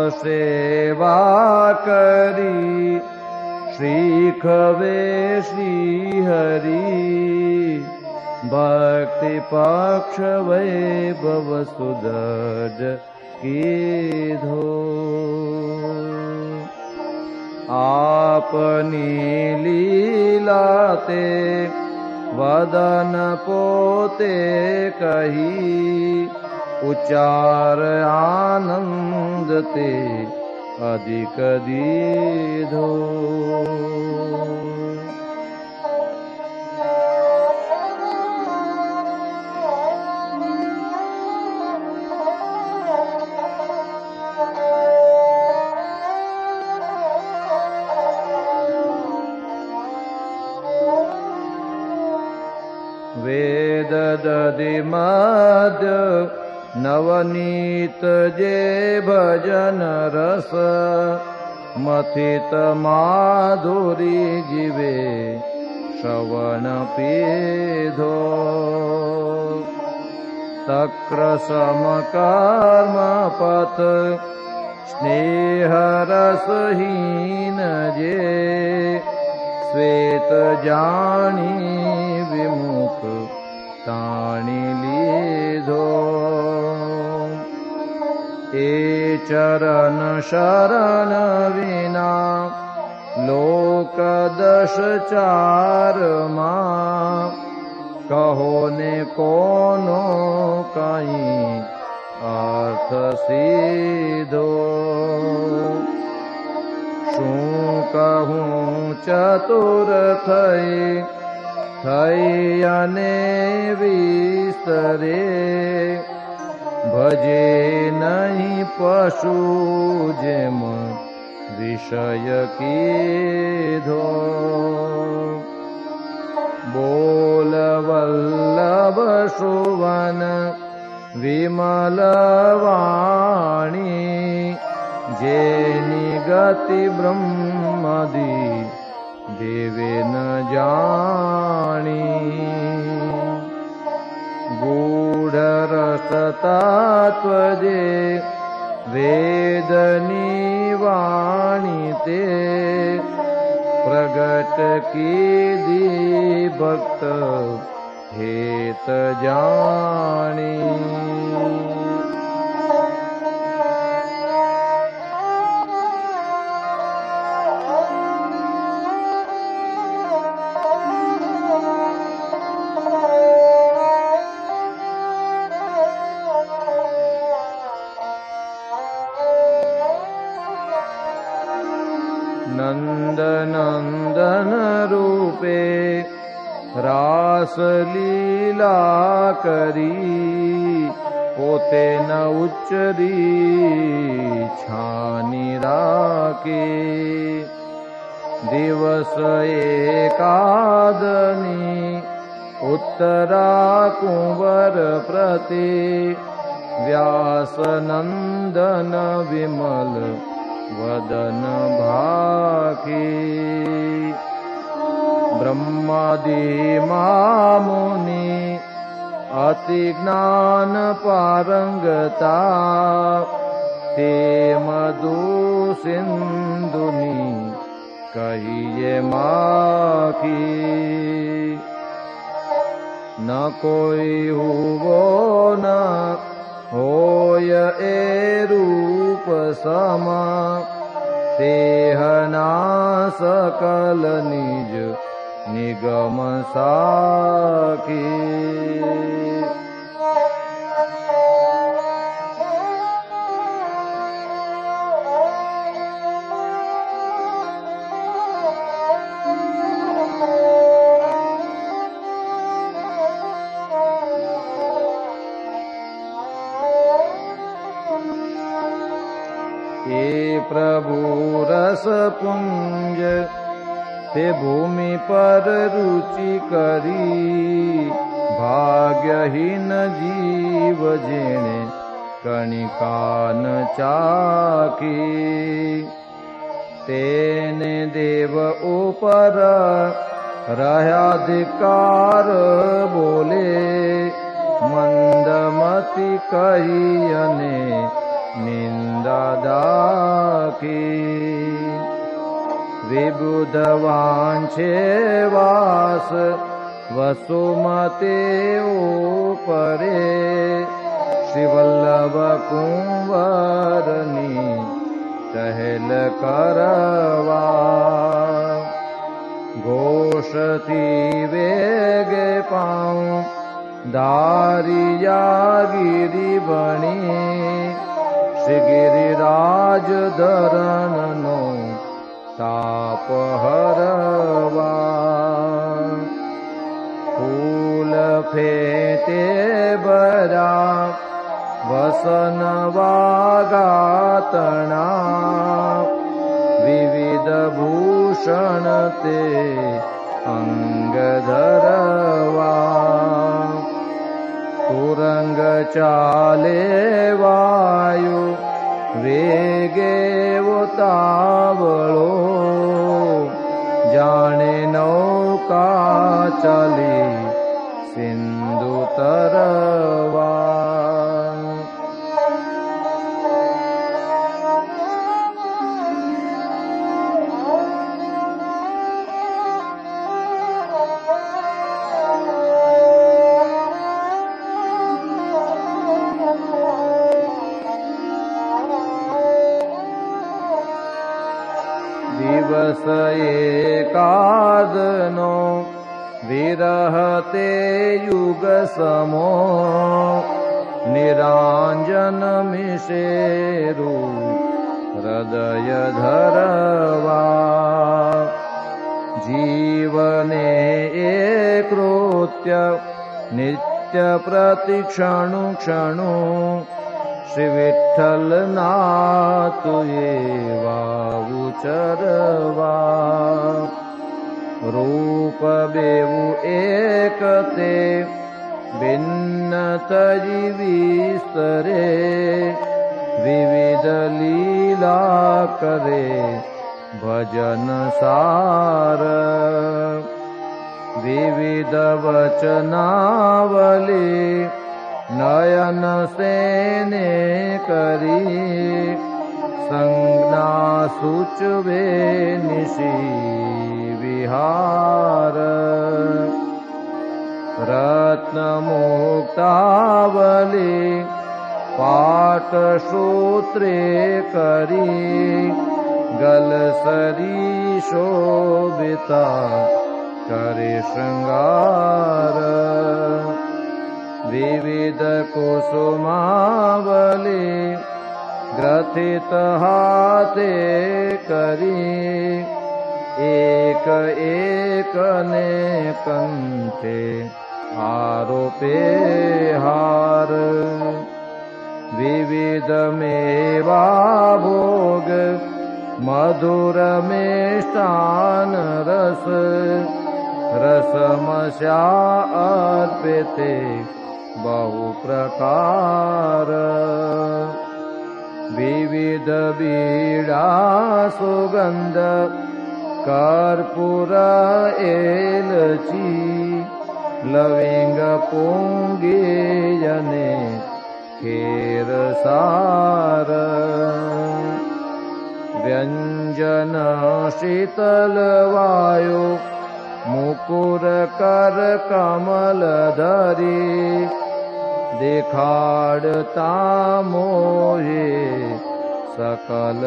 सेवा करी श्रीखवे श्रीहरि भक्ति पक्ष वैभव सुदर्ज कीधो आपनी लीलाते वदन पोते कही उच्चार आनंद ते अधिक दीधो वेद दधि मध्य नवनीत जे भजन रस मथित माधुरी जीवे श्रवण पीधो तक्र समकर्म पथ स्नेह रसहीन जे श्वेत जानी विमुख ताणी लीधो ए चरण शरण विना लोक दश चार मां कहो ने कोनो काई अर्थ सीधो शूं कहूं चतुर थई अने विस्तरे भजे नहीं पशु जेम विषय कीधो बोल वल्लभ सुवन विमल वाणी जेनी गति ब्रह्मदि देवे न जानी गूढ़ रस तत्व जे वेदनी वाणी ते प्रगट की दी भक्त हेत जानी नंद नंदन रूपे रास लीला करी पोते न उच्चरी छानी राके दिवस एकादनी उत्तरा कुंवर प्रति व्यास नंदन विमल वदन भाकी ब्रह्मादि मामुनि अति ज्ञान पारंगता ते मधु सिंधुनि कहिए माकी न कोई हुवो न होय ए रूप समा तेहना सकल निज निगम साखी हे प्रभु रस पुंज ते भूमि पर रुचि करी भाग्यहीन जीव जेने कणिकान चाखी तेने देव ऊपर रह्याधिकार बोले मंदमति कही अने निंदा दाखी विबुधवांछे वास वसुमते ऊपरे श्रीवल्लभ कुंवरनी टहल करवा घोषती वेगे पाऊं दारिया गिरी बनी श्री गिरिराज धरनो ताप हरवा फूल फेटे बरा वसन वागातना विविध भूषण ते अंग धरवा तुरंग चाले वायु वेगे उतावलो जाने नौका चली सिंधु तरवा दिवस एकादनो विरहते युग समो निरांजन मिशेरु हृदय धरवा जीवने एक कृत्य नित्य प्रतिक्षणु क्षणु श्री विठ्ठल नाथ एवा उचरवा रूप बेवु एकते भिन्न तजी विस्तरे विविध लीला करे भजन सार विविध वचनावली नयन सेने करी संज्ञा सुचवे निशि विहार रत्न मुक्तावली पाठ सूत्रे करी गलसरी शोभिता करे श्रृंगार विविध कुसुमावली ग्रथित हाथे करी एक एक ने कंठे आरोपे हार विविध मेवा भोग मधुर मिष्टान रस रसमस्या अर्पिते बहु प्रकार विविध बीड़ा सुगंध कर्पूर एलची लविंग पुंगी जने खेर सार व्यंजन शीतल वायु मुकुर कर कमल धरी दिखाड़ता मोहे सकल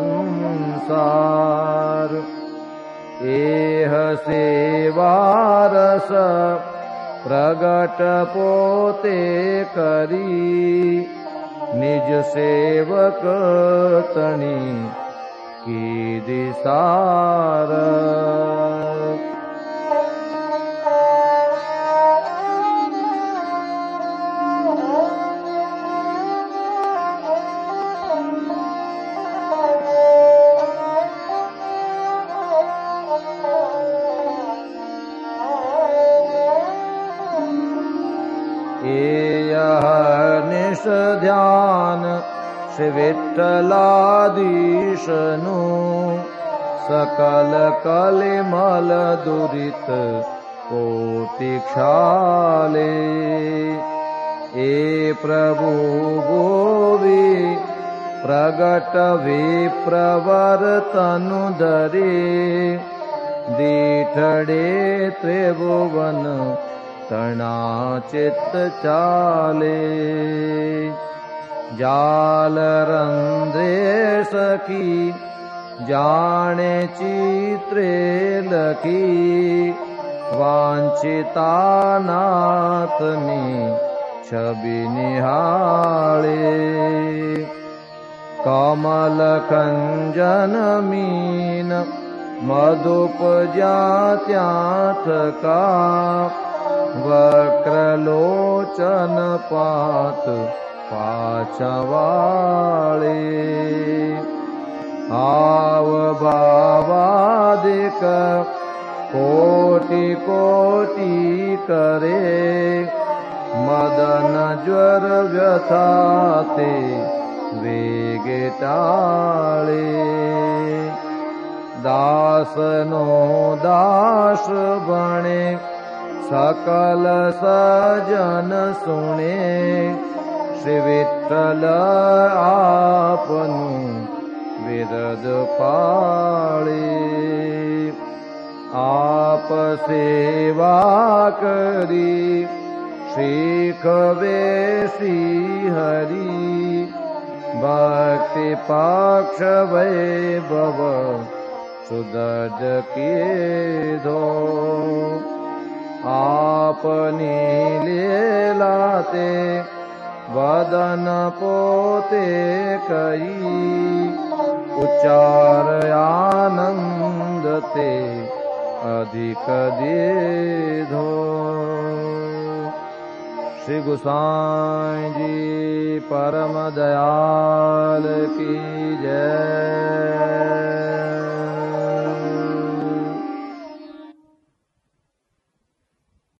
संसार एह सेवारस प्रगट पोते करी निज सेवक तनी की दिसार निश ध्यान श्री विठ्ठलाधीशनु सकल कलिमल दुरित कोटि क्षाले ए प्रभु गोवी प्रगट विप्रवर तनु धरे दीठड़े त्रिभुवन तना चित्त चाले जाल रंध्रे सखी जाने चित्रे लखी वांछिता नाथनी छवि निहाळे कमल कंजन मीन मधुप जात्याथ का वक्रलोचन पात पाचवाळे आव भावादिक कोटि कोटि करे मदन ज्वर व्यथाते वेगे टाळे दासनो दास बणे सकल सजन सुणे श्री विठ्ठल आपनु विरद पाळे आप सेवा करी शिखवे श्री हरि भक्ति पक्ष वैभव सुदर्ज कीधो आपनी लीलाते वदन पोते कई उच्चार आनंदते अधिक दीधो। श्री गोसाई जी परम दयाल की जय।